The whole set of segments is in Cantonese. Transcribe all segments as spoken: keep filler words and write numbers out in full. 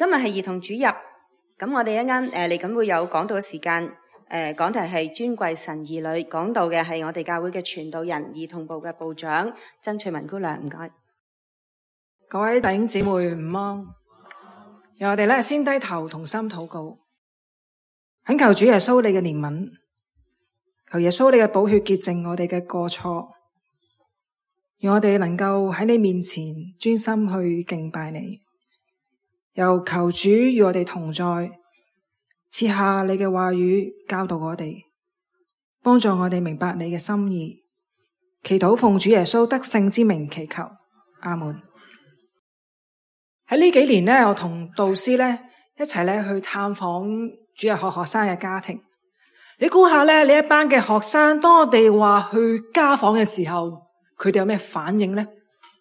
今日係兒童主日，咁我哋一陣誒嚟緊會有講道嘅時間，誒、呃、講題係尊貴神兒女，講道嘅係我哋教會嘅傳道人兒童部嘅部長曾翠文姑娘，唔該。 各位弟兄姊妹午安，讓我哋咧先低頭同心禱告，懇求主耶穌你嘅憐憫，求耶穌你嘅寶血潔淨我哋嘅過錯，讓我哋能夠喺你面前專心去敬拜你。又求主與我哋同在，賜下你嘅話語教導我哋，幫助我哋明白你嘅心意。祈禱奉主耶穌得勝之名祈求，阿門。喺呢幾年呢，我同導師呢一齊咧去探訪主日學學生嘅家庭。你估下咧，呢一班嘅學生，當我哋話去家訪嘅時候，佢哋有咩反應呢？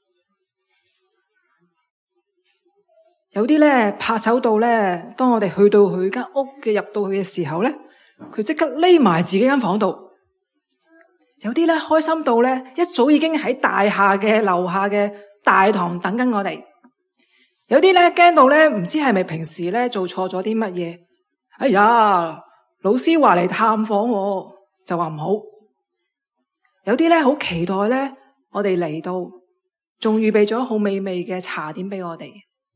有啲咧怕醜到咧，當我哋去到佢間屋嘅入到去嘅時候咧，佢即刻匿埋自己間房度。有啲咧開心到咧，一早已經喺大廈嘅樓下嘅大堂等緊我哋。有啲咧驚到咧，唔知係咪平時咧做錯咗啲乜嘢？哎呀，老師話嚟探訪我，就話唔好。有啲咧好期待咧，我哋嚟到，仲預備咗好美味嘅茶點俾我哋。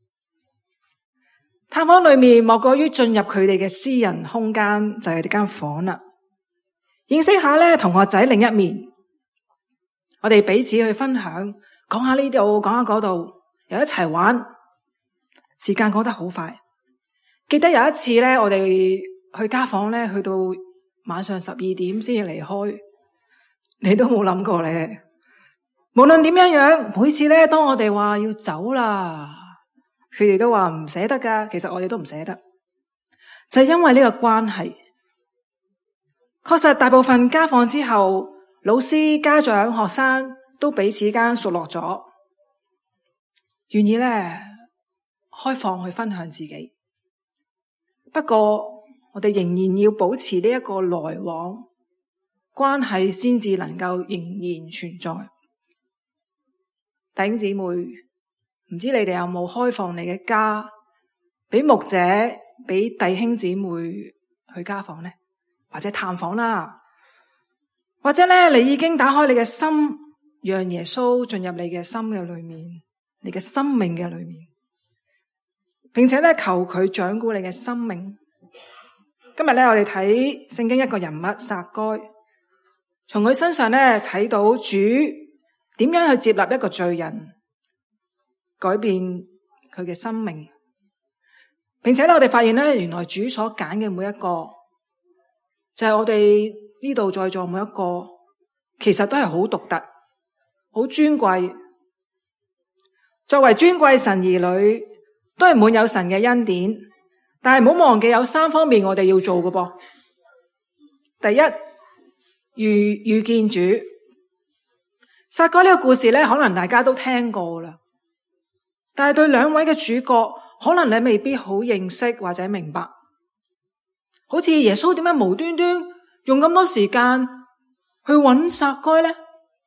探訪裏面莫過於進入佢哋嘅私人空間，就係呢間房啦。認識下咧同學仔另一面，我哋彼此去分享，講下呢度，講下嗰度，又一齊玩。時間過得好快。記得有一次咧，我哋去家訪咧，去到晚上十二點先至離開。你都冇諗過咧，無論點樣樣，每次咧當我哋話要走啦，佢哋都話唔捨得噶。其實我哋都唔捨得，就係因為呢個關係。確實大部分家訪之後，老師、家長、學生都彼此間熟絡咗，願意咧開放去分享自己。不過我哋仍然要保持呢一個來往關係，先至能夠仍然存在。弟兄姊妹，唔知你哋有冇開放你嘅家俾牧者、俾弟兄姊妹去家訪呢？或者探訪啦，或者咧你已經打開你嘅心，讓耶穌進入你嘅心嘅裏面，你嘅生命嘅裏面，並且咧求佢掌管你嘅生命。今日咧我哋睇聖經一個人物撒該，從佢身上咧睇到主點樣去接納一個罪人，改變佢嘅生命，並且咧我哋發現咧，原來主所揀嘅每一個，就係我哋呢度在座每一個，其實都係好獨特、好尊貴。作為尊貴神兒女，都係滿有神嘅恩典，但係唔好忘記有三方面我哋要做嘅噃。第一，遇遇見主。撒該呢個故事咧，可能大家都聽過啦，但係對兩位嘅主角，可能你未必好認識或者明白。好似耶穌點解無端端用咁多時間去揾撒該呢？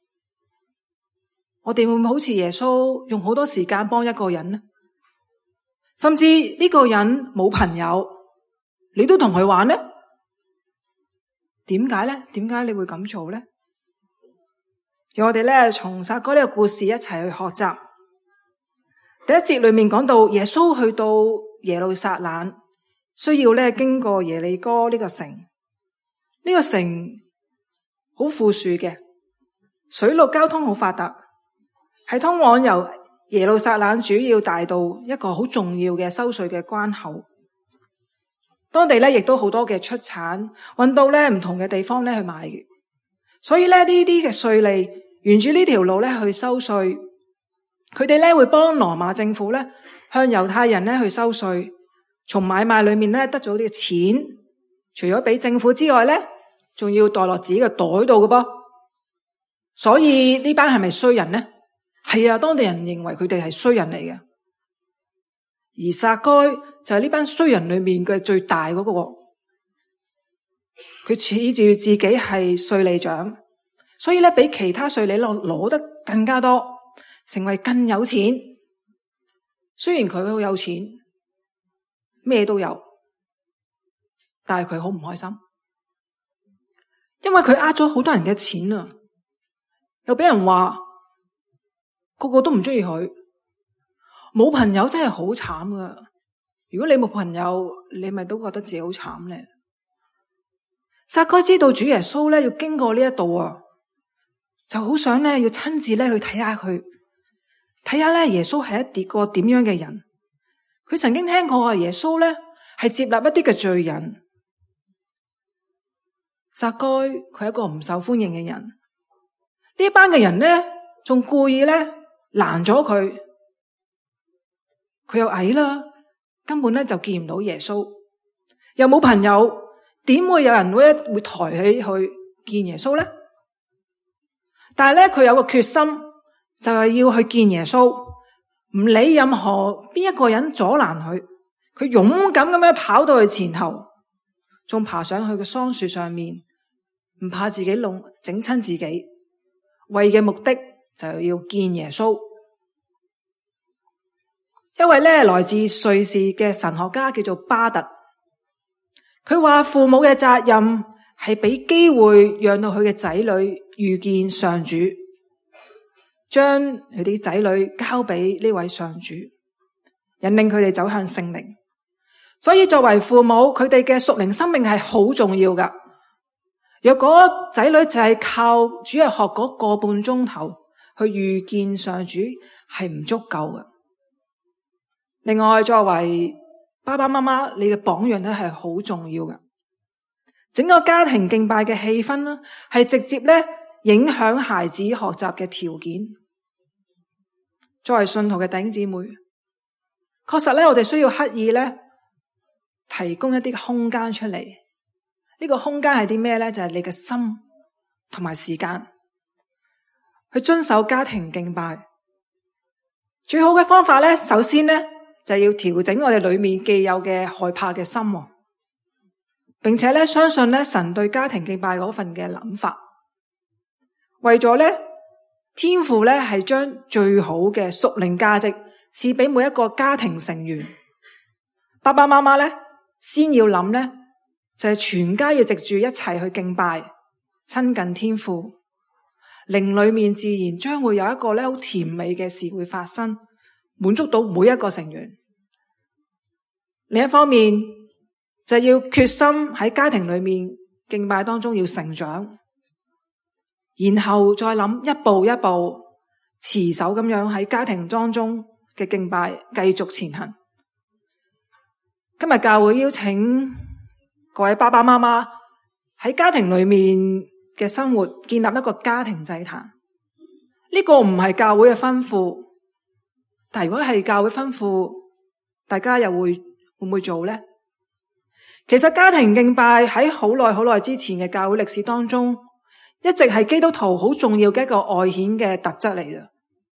我哋會唔會好似耶穌用好多時間幫一個人呢？甚至呢個人冇朋友，你都同佢玩呢？點解呢？點解你會咁做呢？讓我哋咧從撒該呢個故事一齊去學習。第一節裏面講到耶穌去到耶路撒冷，需要咧經過耶利哥呢個城。呢個城好富庶嘅，水陸交通好發達，係通往由耶路撒冷主要大道一個好重要嘅收稅嘅關口。當地咧亦都好多嘅出產運到咧唔同嘅地方咧去賣嘅，所以咧呢啲嘅稅吏沿住呢條路咧去收稅。佢哋咧會幫羅馬政府咧向猶太人咧去收稅，從買賣裏面咧得咗啲錢，除咗俾政府之外咧，仲要袋落自己嘅袋度嘅噃。所以呢班係咪衰人呢？係啊，當地人認為佢哋係衰人嚟嘅。而撒該就係呢班衰人裏面嘅最大嗰個，佢恃住自己係稅吏長，所以咧比其他稅吏攞攞得更加多，成為更有錢。雖然佢好有錢， 咩都有，但係佢好唔開心，因為佢呃咗好多人嘅錢啊，又俾人話個個都唔中意佢，冇朋友真係好慘噶。如果你冇朋友，你咪都覺得自己好慘咧。撒該知道主耶穌咧要經過呢一度啊，就好想咧要親自咧去睇下佢，睇下咧耶穌係一個點樣嘅人。佢曾經聽過啊，耶穌咧係接納一啲嘅罪人。撒該佢係一個唔受歡迎嘅人，呢班嘅人咧仲故意咧攔咗佢，佢又矮啦，根本咧就見唔到耶穌，又冇朋友，點會有人會會抬起去見耶穌咧？但係咧佢有個決心，就係要去見耶穌，唔理任何邊一個人阻攔佢，佢勇敢咁樣跑到去前頭，仲爬上去個桑樹上面，唔怕自己弄整親自己，為嘅目的就係要見耶穌。一位咧來自瑞士嘅神學家叫做巴特，佢話父母嘅責任係俾機會讓到佢嘅仔女遇見上主，將佢啲仔女交俾呢位上主，引領佢哋走向聖靈。所以作為父母，佢哋嘅屬靈生命係好重要噶。若果仔女就係靠主日學嗰個半鐘頭去遇見上主，係唔足夠嘅。另外，作為爸爸媽媽，你嘅榜樣咧係好重要嘅。整個家庭敬拜嘅氣氛啦，係直接咧影響孩子學習嘅條件。作為信徒嘅弟兄姊妹，確實咧，我哋需要刻意咧提供一啲空間出嚟。呢個空間係啲咩咧？就係你嘅心同埋時間去遵守家庭敬拜。最好嘅方法咧，首先咧就係要調整我哋裏面既有嘅害怕嘅心，並且咧相信咧神對家庭敬拜嗰份嘅諗法。為咗咧天父咧係將最好嘅屬靈價值賜俾每一個家庭成員。爸爸媽媽咧先要諗咧，就係全家要藉住一齊去敬拜，親近天父，靈裏面自然將會有一個咧好甜美嘅事會發生，滿足到每一個成員。另一方面就係要決心喺家庭裏面敬拜當中要成長，然後再諗一步一步持守咁樣喺家庭當中嘅敬拜繼續前行。今日教會邀請各位爸爸媽媽喺家庭裏面嘅生活建立一個家庭祭壇。呢個唔係教會嘅吩咐，但如果係教會吩咐，大家又會會唔會做呢？其實家庭敬拜喺好耐好耐之前嘅教會歷史當中，一直係基督徒好重要嘅一個外顯嘅特質嚟嘅。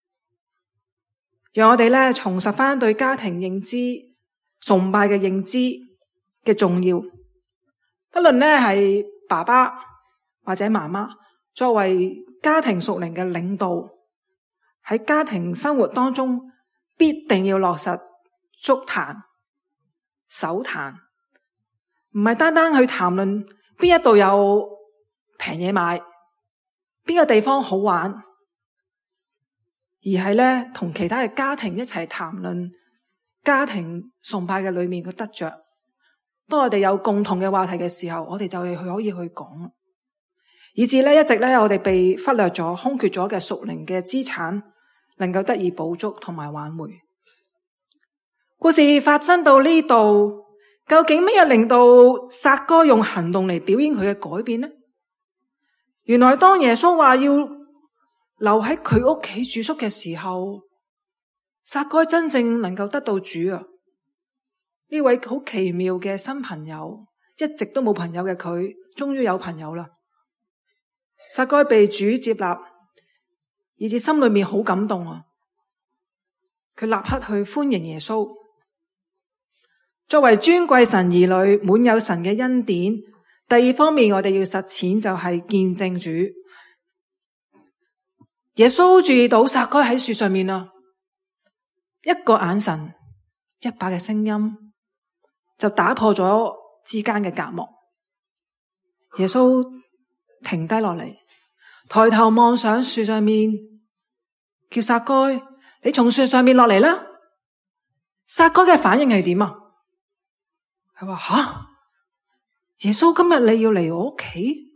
讓我哋咧重拾翻對家庭認知、崇拜嘅認知嘅重要。不論咧係爸爸或者媽媽，作為家庭屬靈嘅領導，喺家庭生活當中必定要落實築壇、守壇，唔係單單去談論邊一度有平嘢買，邊個地方好玩，而係咧同其他嘅家庭一齊談論家庭崇拜嘅裏面嘅得着。當我哋有共同嘅話題嘅時候，我哋就係可以去講，以至咧一直咧我哋被忽略咗、空缺咗嘅屬靈嘅資產，能夠得以補足同埋挽回。故事發生到呢度，究竟乜嘢令到撒該用行動嚟表現佢嘅改變呢？原來當耶穌話要留喺佢屋企住宿嘅時候，撒該真正能夠得到主啊！呢位好奇妙嘅新朋友，一直都冇朋友嘅佢，終於有朋友啦。撒該被主接納，以至心裏面好感動啊！佢立刻去歡迎耶穌。作為尊貴神兒女，滿有神嘅恩典。第二方面，我哋要實踐就係見證主。耶穌注意到撒該喺樹上面啊，一個眼神，一把嘅聲音， 就打破咗之間嘅隔膜。耶穌停低落嚟，抬頭望上樹上面，叫撒該，你從樹上面落嚟啦。撒該嘅反應係點啊？佢話吓，耶穌今日你要嚟我屋企？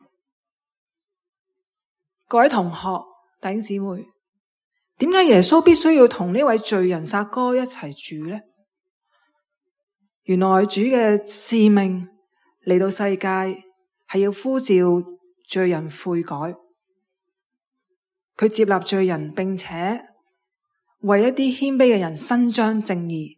各位同學弟兄姊妹，點解耶穌必須要同呢位罪人撒該一齊住呢？原來主嘅使命嚟到世界係要呼召罪人悔改，佢接納罪人，並且為一啲謙卑嘅人伸張正義。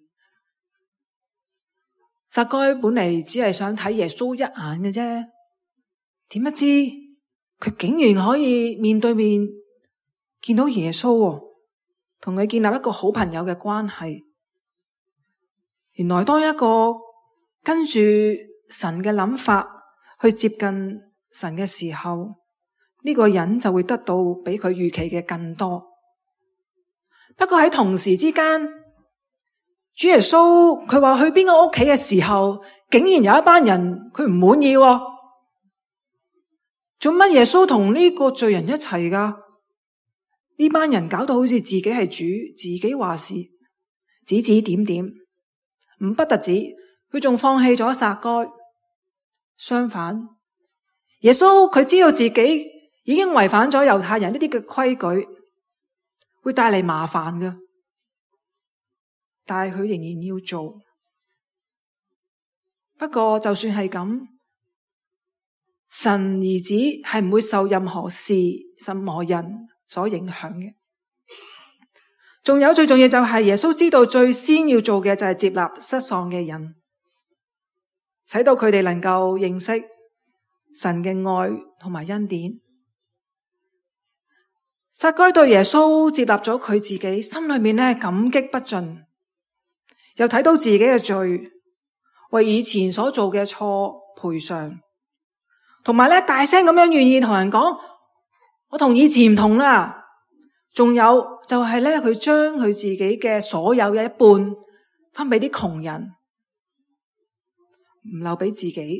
撒該本嚟只係想睇耶穌一眼嘅啫，點不知佢竟然可以面對面見到耶穌，同佢建立一個好朋友嘅關係。原來當一個跟住神嘅諗法去接近神嘅時候，呢個人就會得到比佢預期嘅更多。不過喺同時之間，主耶穌佢話去邊個屋企嘅時候，竟然有一班人佢唔滿意。做乜耶穌同呢個罪人一齊噶？呢班人搞到好似自己係主，自己話事，指指點點。唔不特止，佢仲放棄咗撒該。相反，耶穌佢知道自己已經違反咗猶太人呢啲嘅規矩，會帶嚟麻煩嘅，但係佢仍然要做。不過就算係咁，神兒子係唔會受任何事、任何人所影響嘅。仲有最重要就係耶穌知道最先要做嘅就係接納失喪嘅人，使到佢哋能夠認識神嘅愛同埋恩典。撒該對耶穌接納咗佢自己，心裏面咧感激不盡，又睇到自己嘅罪，為以前所做嘅錯賠償，同埋咧大聲咁樣願意同人講，我同以前唔同啦。仲有就係咧，佢將佢自己嘅所有嘅一半分俾啲窮人，唔留俾自己。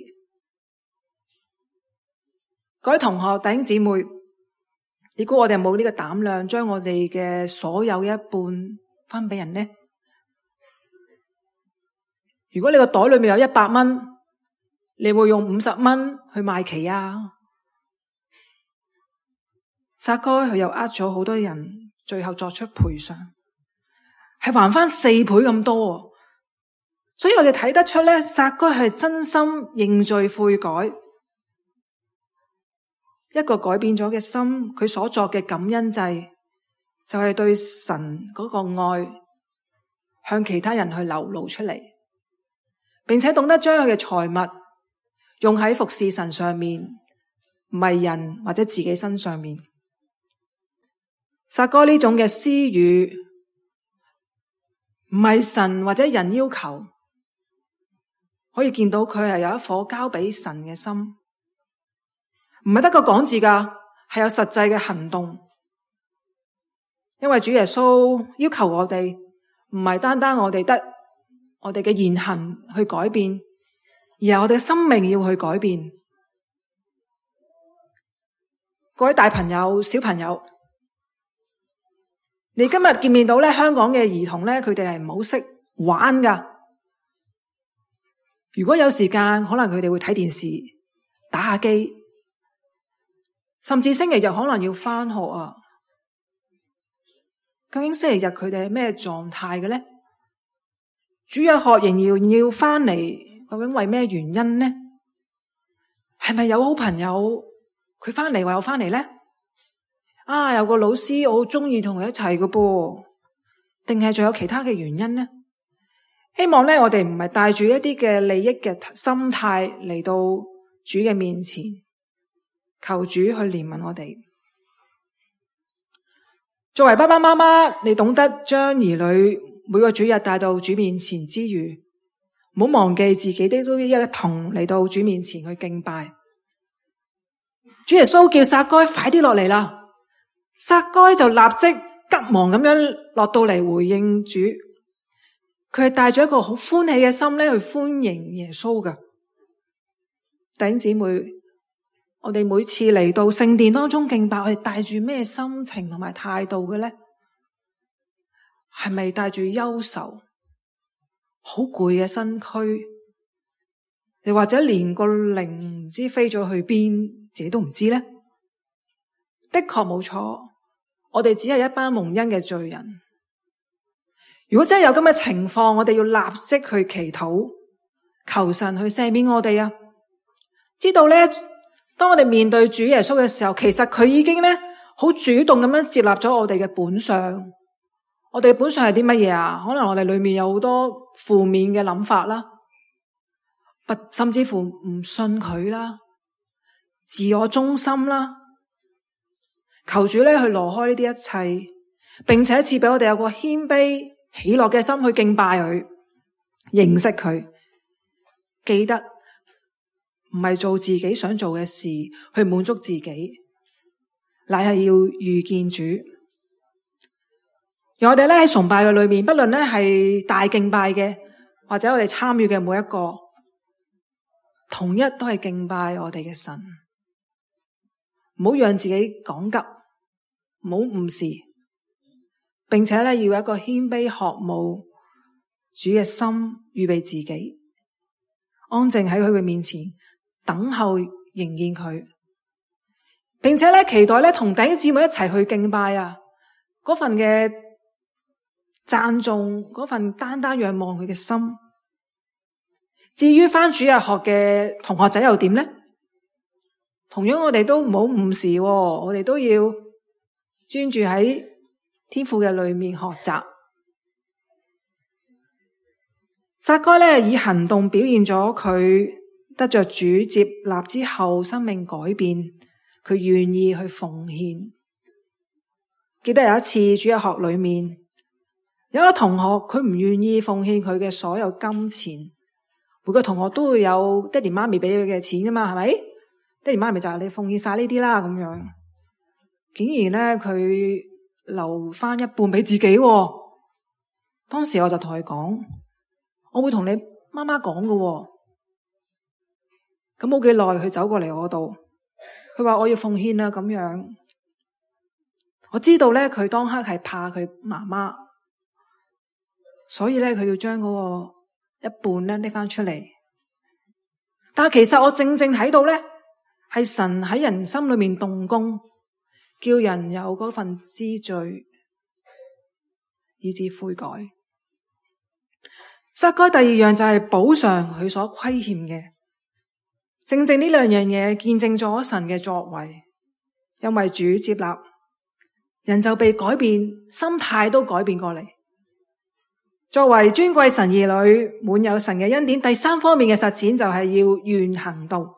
各位同學弟兄姊妹，你估我哋有冇呢個膽量將我哋嘅所有嘅一半分俾人呢？如果你個袋裏面有一百蚊，你會用五十蚊去賣旗啊？撒該佢又呃咗好多人，最後作出賠償，係還翻四倍咁多。所以我哋睇得出咧，撒該係真心認罪悔改，一個改變咗嘅心，佢所作嘅感恩祭就係對神嗰個愛向其他人去流露出嚟，並且懂得將佢嘅財物用喺服侍神上面，唔係人或者自己身上面。撒該呢種嘅施予，唔係神或者人要求，可以見到佢係有一顆交俾神嘅心，唔係得個講字噶，係有實際嘅行動。因為主耶穌要求我哋，唔係單單我哋得我哋嘅言行去改變，而係我哋嘅生命要去改變。各位大朋友、小朋友，你今日見面到咧，香港嘅兒童咧，佢哋係唔好識玩噶。如果有時間，可能佢哋會睇電視、打下機，甚至星期日可能要返學啊。究竟星期日佢哋係咩狀態嘅咧？主日學仍然要返嚟，究竟為咩原因呢？係咪有好朋友佢返嚟話我返嚟咧？啊，有個老師我好中意同佢一齊嘅噃，定係仲有其他嘅原因呢？希望咧，我哋唔係帶住一啲嘅利益嘅心態嚟到主嘅面前，求主去憐憫我哋。作為爸爸媽媽，你懂得將兒女每個主日帶到主面前之餘，唔好忘記自己的都一同嚟到主面前去敬拜。主耶穌叫撒該快啲落嚟啦！撒該就立即急忙咁樣落到嚟回應主， 佢係帶住一個好歡喜嘅心咧去歡迎耶穌㗎。弟兄姊妹，我哋每次嚟到聖殿當中敬拜，我哋帶住咩心情同埋態度嘅咧？係咪帶住憂愁、好攰嘅身軀，又或者連個靈唔知飛咗去邊，自己都唔知咧？的確冇錯，我哋只係一班蒙恩嘅罪人。如果真係有咁嘅情況，我哋要立即去祈禱，求神去赦免我哋啊！知道咧，當我哋面對主耶穌嘅時候，其實佢已經咧好主動咁樣接納咗我哋嘅本相。我哋嘅本相係啲乜嘢啊？可能我哋裏面有好多負面嘅諗法啦，不甚至乎唔信佢啦，自我中心啦。求主咧去挪開呢啲一切，並且賜俾我哋有個謙卑喜樂嘅心去敬拜佢，認識佢，記得唔係做自己想做嘅事去滿足自己，乃係要遇見主。而我哋咧喺崇拜嘅裏面，不論咧係大敬拜嘅，或者我哋參與嘅每一個，同一都係敬拜我哋嘅神。唔好讓自己趕急，唔好誤事，並且咧要有一個謙卑渴慕主嘅心，預備自己，安靜喺佢嘅面前等候迎見佢，並且咧期待咧同弟兄姊妹一齊去敬拜啊！嗰份嘅讚頌，嗰份單單仰望佢嘅心。至於返主日學嘅同學仔又點咧？同樣我哋都唔好誤事喎，我哋都要專注喺天父嘅裏面學習。撒該咧以行動表現咗佢得着主接納之後生命改變，佢願意去奉獻。記得有一次主日學裏面有一個同學，佢唔願意奉獻佢嘅所有金錢。每個同學都會有爹哋媽咪俾佢嘅錢噶嘛，係咪？爹哋媽咪就係你奉獻晒呢啲啦，咁樣。竟然咧佢留翻一半俾自己。當時我就同佢講，我會同你媽媽講噶。咁冇幾耐，佢走過嚟我度，佢話我要奉獻啦，咁樣。我知道咧，佢當刻係怕佢媽媽，所以咧佢要將嗰個一半咧拎翻出嚟。但係其實我正正睇到咧，係神喺人心裏面動工，叫人有嗰份知罪，以致悔改。撒該第二樣就係補償佢所虧欠嘅，正正呢兩樣嘢見證咗神嘅作為，因為主接納，人就被改變，心態都改變過嚟。作為尊貴神兒女，滿有神嘅恩典，第三方面嘅實踐就係要願行動。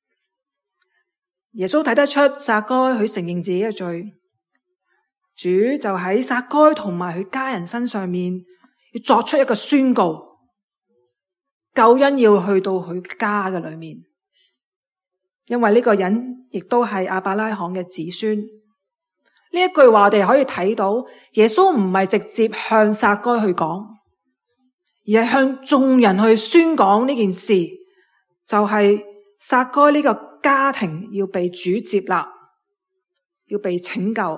耶穌睇得出撒該佢承認自己嘅罪，主就喺撒該同埋佢家人身上面要作出一個宣告，救恩要去到佢家嘅裏面，因為呢個人亦都係亞伯拉罕嘅子孫。呢一句話我哋可以睇到，耶穌唔係直接向撒該去講，而係向眾人去宣講呢件事，就係撒該呢個家庭要被主接納，要被拯救。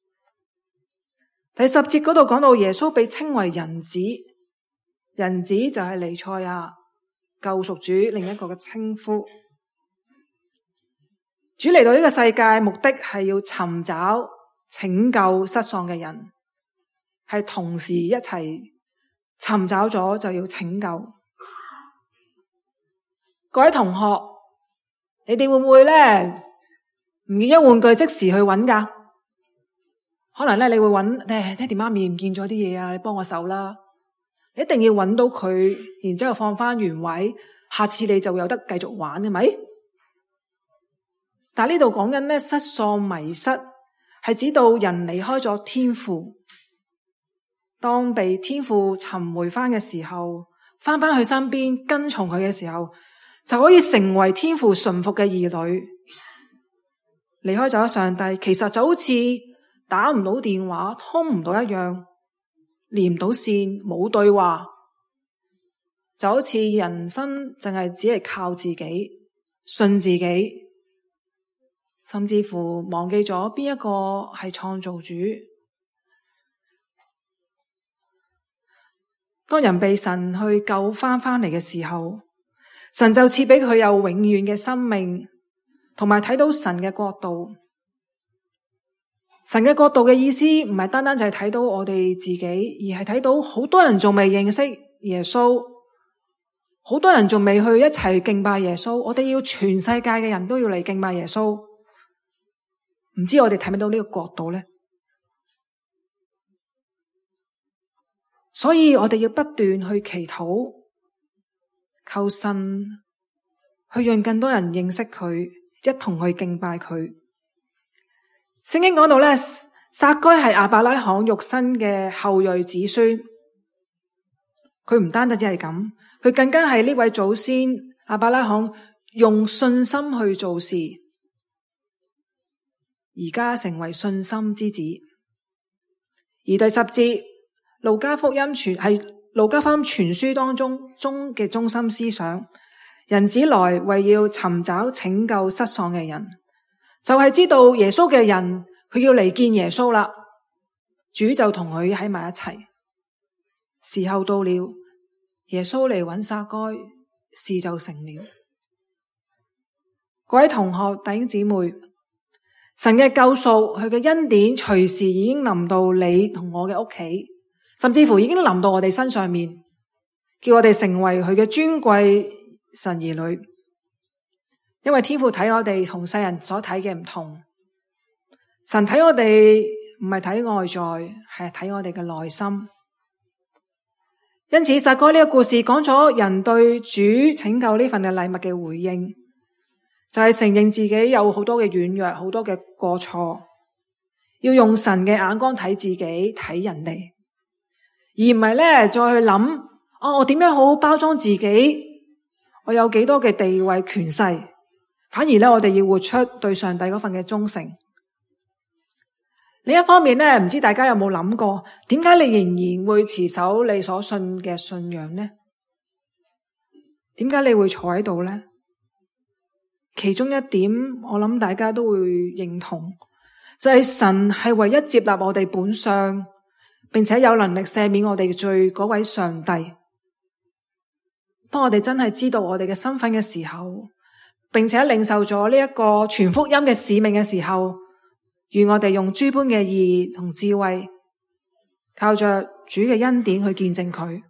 第十節嗰度講到耶穌被稱為人子，人子就係彌賽亞，救贖主另一個嘅稱呼。主嚟到呢個世界，目的係要尋找拯救失喪嘅人，係同時一齊尋找咗就要拯救。各位同學，你哋會唔會咧唔見咗玩具即時去揾噶？可能咧你會揾誒，爹哋媽咪唔見咗啲嘢啊，你幫我手啦。你一定要揾到佢，然之後放翻原位，下次你就有得繼續玩，係咪？但係呢度講緊咧失喪迷失，係指到人離開咗天父，當被天父尋回翻嘅時候，翻翻去身邊跟從佢嘅時候，就可以成為天父順服嘅兒女。離開咗上帝，其實就好似打唔到電話，通唔到一樣，連唔到線，冇對話， 就好似人生淨係只係靠自己，信自己，甚至乎忘記咗邊一個係創造主。當人被神去救翻翻嚟嘅時候，神就賜俾佢有永遠嘅生命，同埋睇到神嘅國度。神嘅國度嘅意思唔係單單就係睇到我哋自己，而係睇到好多人仲未認識耶穌，好多人仲未去一齊敬拜耶穌。我哋要全世界嘅人都要嚟敬拜耶穌。唔知我哋睇唔睇到呢個國度呢？所以我哋要不斷去祈禱，求神去讓更多人認識佢，一同去敬拜佢。聖經講到咧，撒該係亞伯拉罕肉身嘅後裔子孫，佢唔單單只係咁，佢更加係呢位祖先亞伯拉罕用信心去做事，而家成為信心之子。而第十節，路加福音傳係路加福音全書當中中嘅中心思想，人子來為要尋找拯救失喪嘅人。就係知道耶穌嘅人，佢要嚟見耶穌啦，主就同佢喺埋一齊。時候到了，耶穌嚟揾撒該，事就成了。各位同學弟兄姊妹，神嘅救贖，佢嘅恩典隨時已經臨到你同我嘅屋企，甚至乎已經臨到我哋身上面，叫我哋成為佢嘅尊貴神兒女。因為天父睇我哋同世人所睇嘅唔同，神睇我哋唔係睇外在，係睇我哋嘅內心。因此撒該呢個故事講咗人對主拯救呢份嘅禮物嘅回應，就係承認自己有好多嘅軟弱，好多嘅過錯，要用神嘅眼光睇自己，睇人哋，而唔係咧再去諗哦，我點樣好好包裝自己，我有幾多嘅地位權勢。反而咧，我哋要活出對上帝嗰份嘅忠誠。另一方面咧，唔知大家有冇諗過，點解你仍然會持守你所信嘅信仰呢？點解你會坐喺度呢？其中一點，我諗大家都會認同，就係神係唯一接納我哋本相，並且有能力赦免我哋嘅罪嗰位上帝。當我哋真係知道我哋嘅身份嘅時候，並且領受咗呢一個傳福音嘅使命嘅時候，願我哋用諸般嘅義同智慧，靠着主嘅恩典去見證佢。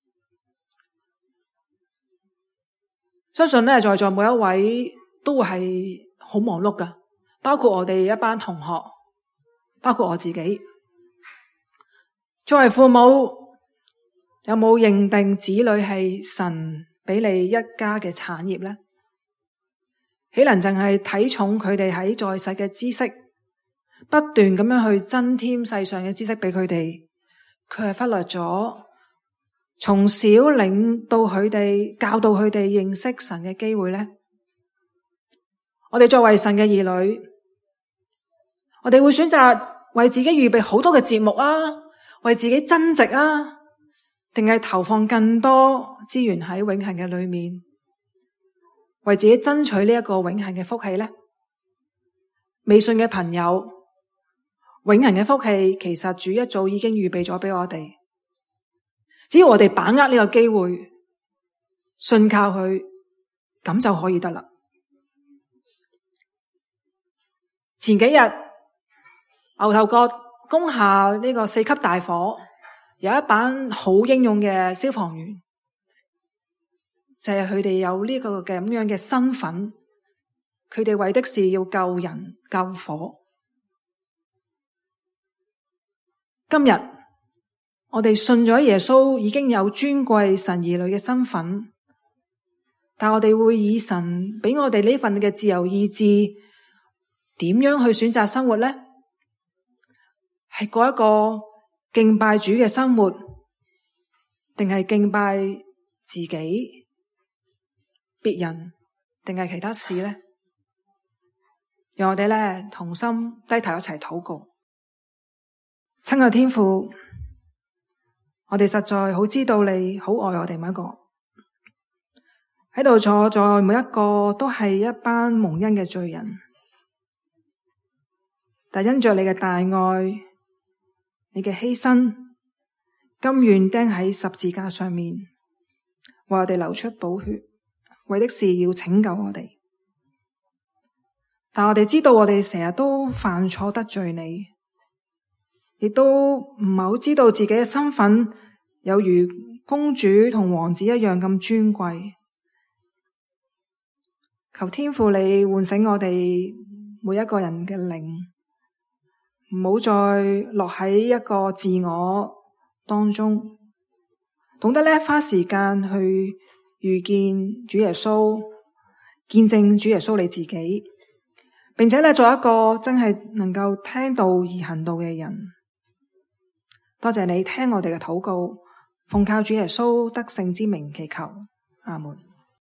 相信呢，在座每一位都係好忙碌噶，包括我哋一班同學，包括我自己。作為父母，有冇認定子女係神俾你一家嘅產業呢？豈能淨係睇重佢哋喺在世嘅知識，不斷咁樣去增添世上嘅知識俾佢哋，佢係忽略咗從小領到佢哋，教導佢哋認識神嘅機會呢？我哋作為神嘅兒女，我哋會選擇為自己預備好多嘅節目啊，為自己增值啊，定係投放更多資源喺永恆嘅裏面，為自己爭取呢一個永恆嘅福氣呢？未信嘅朋友，永恆嘅福氣其實主一早已經預備咗俾我哋，只要我哋把握呢個機會，信靠佢，咁就可以得啦。前幾日牛頭角工廈呢個四級大火，有一班好英勇嘅消防員，就係佢哋有呢個嘅咁樣嘅身份，佢哋為的是要救人救火。今日我哋信咗耶穌，已經有尊貴神兒女嘅身份，但我哋會以神俾我哋呢份嘅自由意志，點樣去選擇生活呢？係過一個敬拜主嘅生活，定係敬拜自己、別人，定係其他事呢？讓我哋咧同心低頭一齊禱告。親愛天父，我哋實在好知道你好愛我哋每一個， 喺度坐在每一個都係一班蒙恩嘅罪人，但因着你嘅大愛，你嘅犧牲，甘願釘喺十字架上面，為我哋流出寶血，為的是要拯救我哋。但我哋知道我哋成日都犯錯得罪你，亦都唔係好知道自己嘅身份有如公主同王子一樣咁尊貴。求天父你喚醒我哋每一個人嘅靈，唔好再落喺一個自我當中，懂得咧花時間去遇見主耶穌，見證主耶穌你自己，並且咧做一個真係能夠聽道而行道嘅人。多謝你聽我哋嘅禱告，奉靠主耶穌得勝之名祈求，阿門。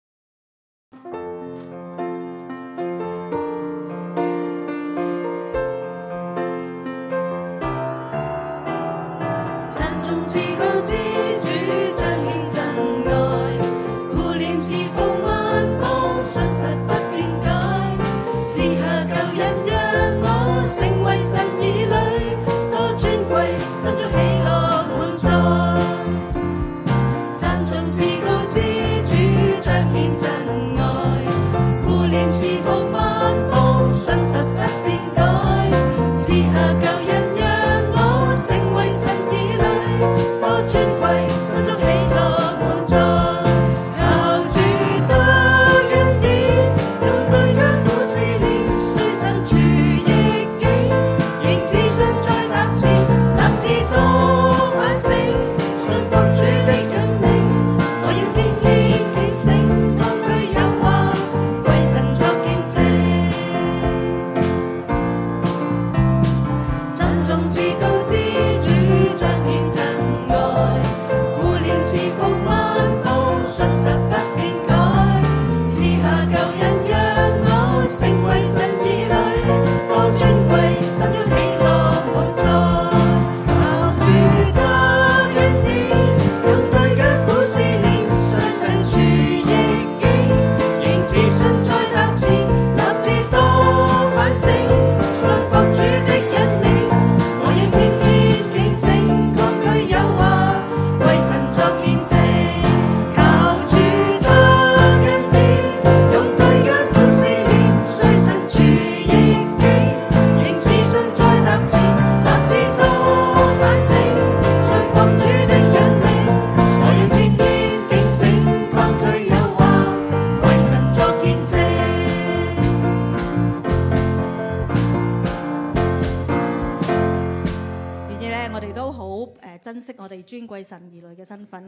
珍惜我哋尊貴神兒女嘅身份。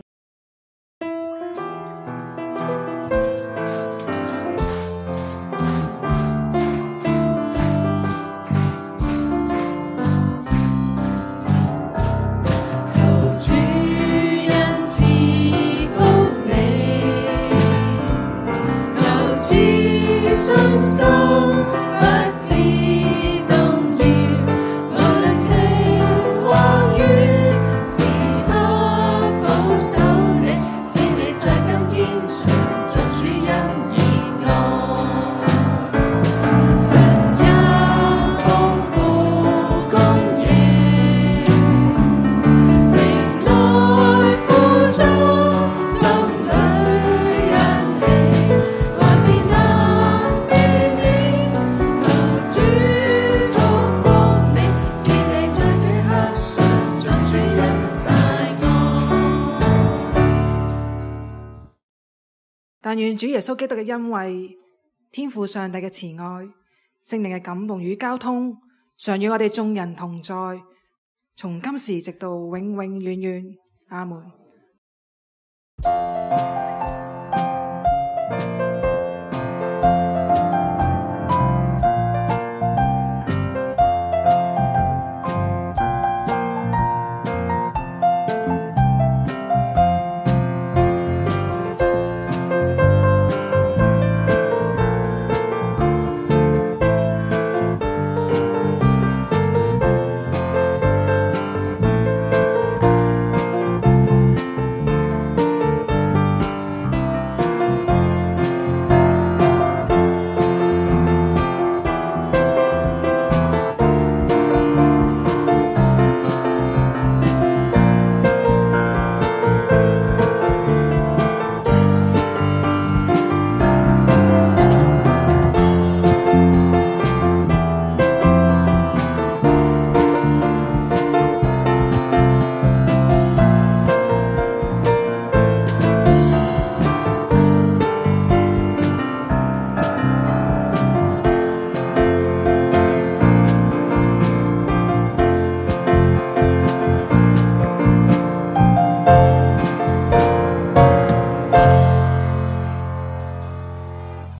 但願主耶穌基督嘅恩惠、天父上帝嘅慈愛、聖靈嘅感動與交通，常與我哋眾人同在，從今時直到永永遠遠。阿門。